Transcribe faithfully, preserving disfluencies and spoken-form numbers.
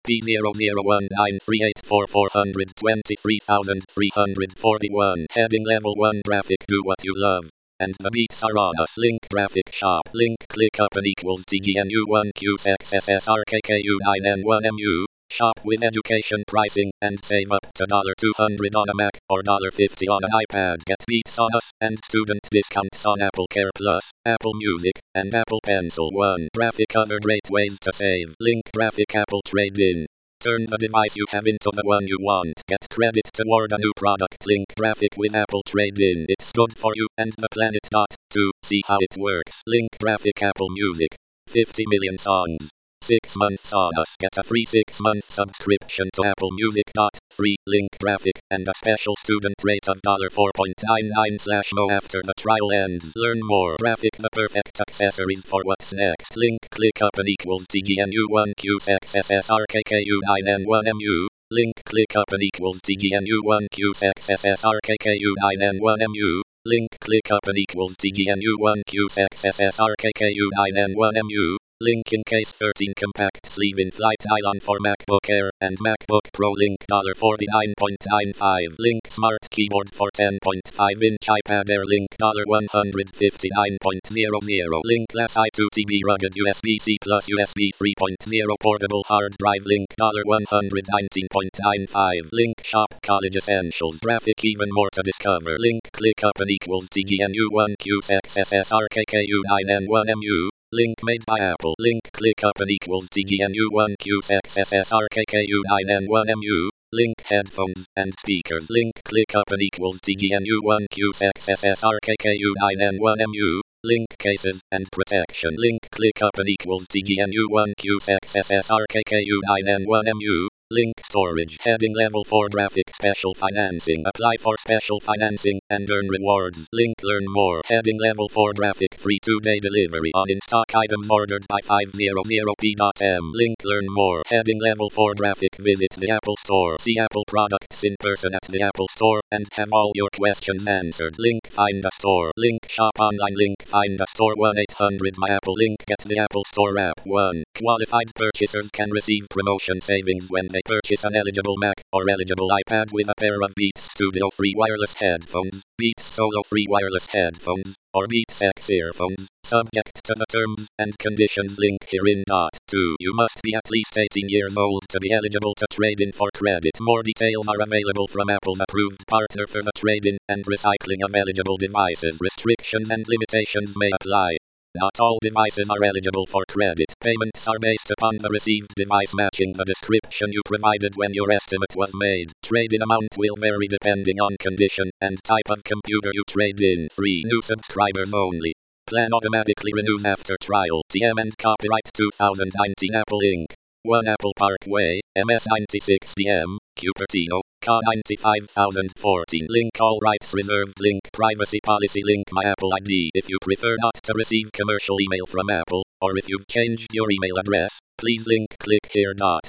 P zero zero one nine three eight four four two three three four one. Heading level one graphic do what you love. And the beats are on us. Link graphic shop. Link click up and equals T G N U one Q X S S R K K U nine N one M U. Shop with education pricing and save up to two hundred dollars on a Mac or fifty dollars on an iPad. Get beats on us and student discounts on Apple Care Plus, Apple Music, and Apple Pencil. one. Graphic other great ways to save. Link graphic Apple Trade-in. Turn the device you have into the one you want. Get credit toward a new product. Link graphic with Apple Trade-in. It's good for you and the planet. two. See how it works. Link graphic Apple Music. fifty million songs. six months on us. Get a free six month subscription to Apple Music. three. Link graphic and a special student rate of four ninety-nine slash mo after the trial ends. Learn more. Graphic the perfect accessories for what's next. Link click up and equals T G N U one Q X S S R K K U nine N one M U. Link click up and equals T G N U one Q X S S R K K U nine N one M U. Link click up and equals T G N U one Q X S S R K K U nine N one M U. Link in case thirteen compact sleeve in flight nylon for MacBook Air and MacBook Pro. Link forty-nine ninety-five. Link smart keyboard for ten point five inch iPad Air. Link one fifty-nine hundred. Link glass i two T B rugged U S B C plus U S B three point oh portable hard drive. Link one nineteen ninety-five. Link shop college essentials. Graphic even more to discover. Link click up and equals T G N U one Q X S S R K K U nine N one M U. Link made by Apple. Link click up and equals T G N U one Q X S S R K K U nine N one M U. Link headphones and speakers. Link click up and equals T G N U one Q X S S R K K U nine N one M U. Link cases and protection. Link click up and equals T G N U one Q X S S R K K U nine N one M U. Link storage. Heading level four graphic special financing. Apply for special financing and earn rewards. Link learn more. Heading level four graphic free two day delivery on in-stock items ordered by five hundred p dot m. Link learn more. Heading level four graphic visit the Apple Store. See Apple products in person at the Apple Store and have all your questions answered. Link find a store. Link shop online. Link find a store. one eight hundred my Apple. Link get the Apple Store app. one. Qualified purchasers can receive promotion savings when they purchase an eligible Mac or eligible iPad with a pair of Beats Studio free wireless headphones, Beats Solo free wireless headphones, or Beats X earphones, subject to the terms and conditions. Link herein. two. You must be at least eighteen years old to be eligible to trade in for credit. More details are available from Apple's approved partner for the trade-in and recycling of eligible devices. Restrictions and limitations may apply. Not all devices are eligible for credit. Payments are based upon the received device matching the description you provided when your estimate was made. Trade-in amount will vary depending on condition and type of computer you trade in. three. New subscribers only. Plan automatically renews after trial. T M and copyright two thousand nineteen Apple Incorporated. one Apple Parkway, M S ninety-six D M, Cupertino, C A ninety-five thousand fourteen. Link all rights reserved. Link privacy policy. Link my Apple I D. If you prefer not to receive commercial email from Apple, or if you've changed your email address, please link click here.